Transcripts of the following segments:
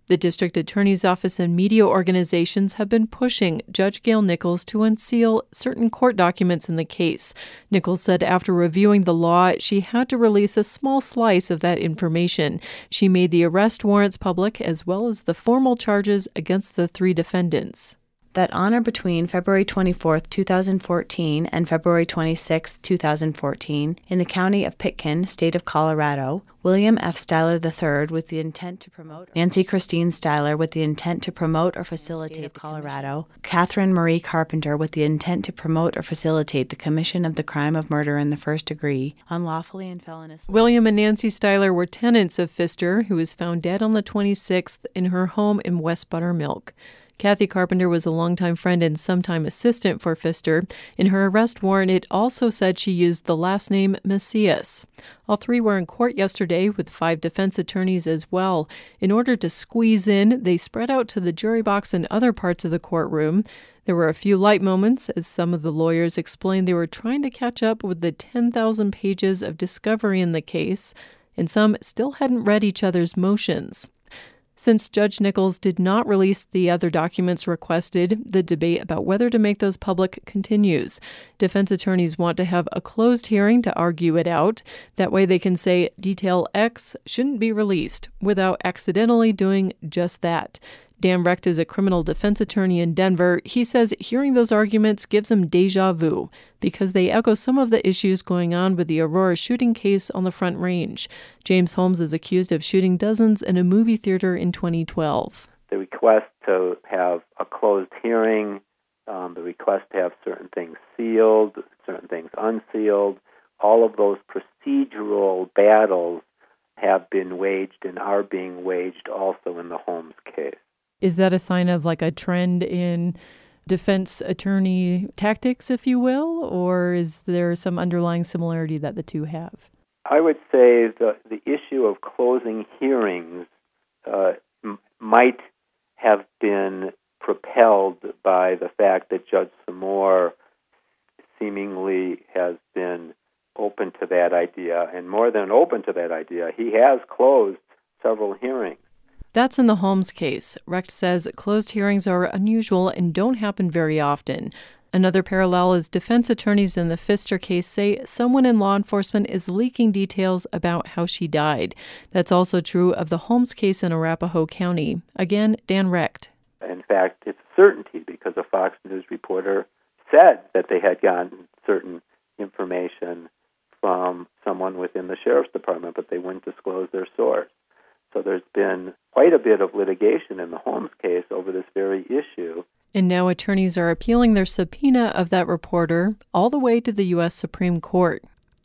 The district attorney's office and media organizations have been pushing Judge Gail Nichols to unseal certain court documents in the case. Nichols said after reviewing the law, she had to release a small slice of that information. She made the arrest warrants public as well as the formal charges against the 3 defendants. That on or between February 24, 2014 and February 26, 2014, in the county of Pitkin, state of Colorado, William F. Styler III with the intent to promote, Nancy Christine Styler with the intent to promote or facilitate Colorado, Catherine Marie Carpenter with the intent to promote or facilitate the commission of the crime of murder in the first degree, unlawfully and feloniously. William and Nancy Styler were tenants of Pfister, who was found dead on the 26th in her home in West Buttermilk. Kathy Carpenter was a longtime friend and sometime assistant for Pfister. In her arrest warrant, it also said she used the last name Macias. All 3 were in court yesterday with 5 defense attorneys as well. In order to squeeze in, they spread out to the jury box and other parts of the courtroom. There were a few light moments as some of the lawyers explained they were trying to catch up with the 10,000 pages of discovery in the case, and some still hadn't read each other's motions. Since Judge Nichols did not release the other documents requested, the debate about whether to make those public continues. Defense attorneys want to have a closed hearing to argue it out. That way they can say detail X shouldn't be released without accidentally doing just that. Dan Recht is a criminal defense attorney in Denver. He says hearing those arguments gives him deja vu because they echo some of the issues going on with the Aurora shooting case on the Front Range. James Holmes is accused of shooting dozens in a movie theater in 2012. The request to have a closed hearing, the request to have certain things sealed, certain things unsealed, all of those procedural battles have been waged and are being waged also in the Holmes case. Is that a sign of like a trend in defense attorney tactics, if you will, or is there some underlying similarity that the two have? I would say the issue of closing hearings might have been propelled by the fact that Judge Samore seemingly has been open to that idea, and more than open to that idea, he has closed several hearings. That's in the Holmes case. Recht says closed hearings are unusual and don't happen very often. Another parallel is defense attorneys in the Pfister case say someone in law enforcement is leaking details about how she died. That's also true of the Holmes case in Arapahoe County. Again, Dan Recht. In fact, it's a certainty because a Fox News reporter said that they had gotten certain information from someone within the sheriff's department, but they wouldn't disclose their source. So there's been quite a bit of litigation in the Holmes case over this very issue. And now attorneys are appealing their subpoena of that reporter all the way to the U.S. Supreme Court.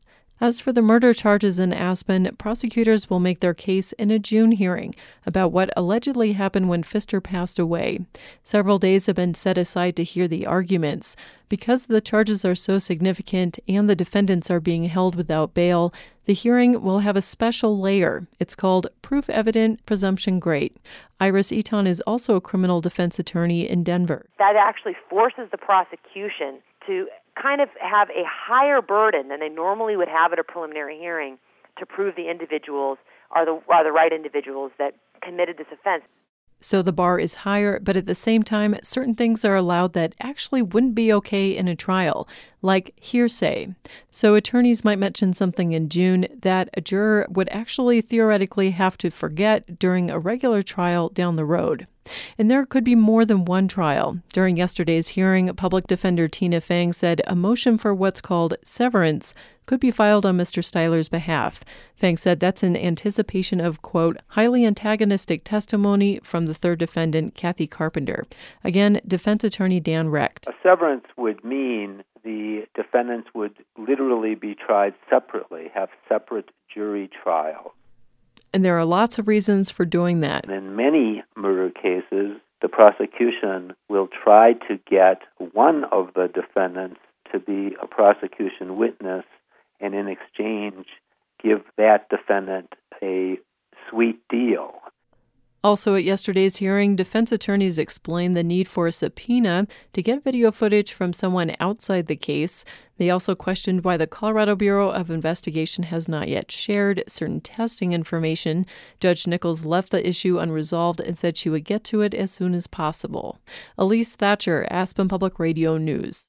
As for the murder charges in Aspen, prosecutors will make their case in a June hearing about what allegedly happened when Pfister passed away. Several days have been set aside to hear the arguments. Because the charges are so significant and the defendants are being held without bail, the hearing will have a special layer. It's called Proof Evident, Presumption Great. Iris Eaton is also a criminal defense attorney in Denver. That actually forces the prosecution to kind of have a higher burden than they normally would have at a preliminary hearing to prove the individuals are the right individuals that committed this offense. So the bar is higher, but at the same time, certain things are allowed that actually wouldn't be okay in a trial, like hearsay. So attorneys might mention something in June that a juror would actually theoretically have to forget during a regular trial down the road. And there could be more than one trial. During yesterday's hearing, public defender Tina Fang said a motion for what's called severance could be filed on Mr. Styler's behalf. Fang said that's in anticipation of, quote, highly antagonistic testimony from the third defendant, Kathy Carpenter. Again, defense attorney Dan Recht. A severance would mean the defendants would literally be tried separately, have separate jury trials. And there are lots of reasons for doing that. In many murder cases, the prosecution will try to get one of the defendants to be a prosecution witness and in exchange give that defendant a sweet deal. Also, at yesterday's hearing, defense attorneys explained the need for a subpoena to get video footage from someone outside the case. They also questioned why the Colorado Bureau of Investigation has not yet shared certain testing information. Judge Nichols left the issue unresolved and said she would get to it as soon as possible. Elise Thatcher, Aspen Public Radio News.